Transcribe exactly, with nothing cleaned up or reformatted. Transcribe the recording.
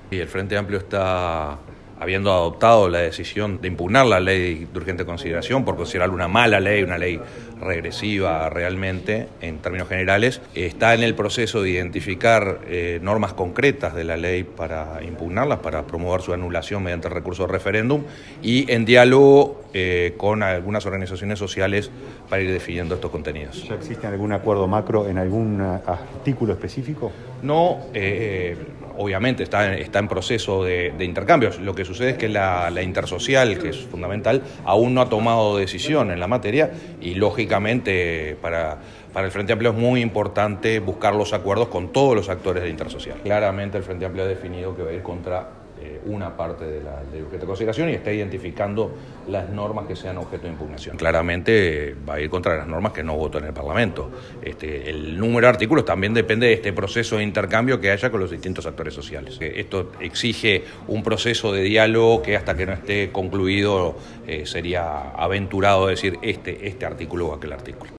Y el Frente Amplio está, habiendo adoptado la decisión de impugnar la ley de urgente consideración por considerarla una mala ley, una ley regresiva realmente en términos generales, está en el proceso de identificar eh, normas concretas de la ley para impugnarlas, para promover su anulación mediante el recurso de referéndum y en diálogo eh, con algunas organizaciones sociales para ir definiendo estos contenidos. ¿Ya existe algún acuerdo macro en algún artículo específico? No, eh, obviamente está, está en proceso de, de intercambios. Lo que sucede es que la, la intersocial, que es fundamental, aún no ha tomado decisión en la materia y lógicamente para, para el Frente Amplio es muy importante buscar los acuerdos con todos los actores de la intersocial. Claramente el Frente Amplio ha definido que va a ir contra eh, una parte de la ley de urgente consideración y está identificando las normas que sean objeto de impugnación. Claramente eh, va a ir contra las normas que no votó en el Parlamento. Este, el número de artículos también depende de este proceso de intercambio que haya con los distintos actores sociales. Esto exige un proceso de diálogo que hasta que no esté concluido eh, sería aventurado decir este, este artículo o aquel artículo.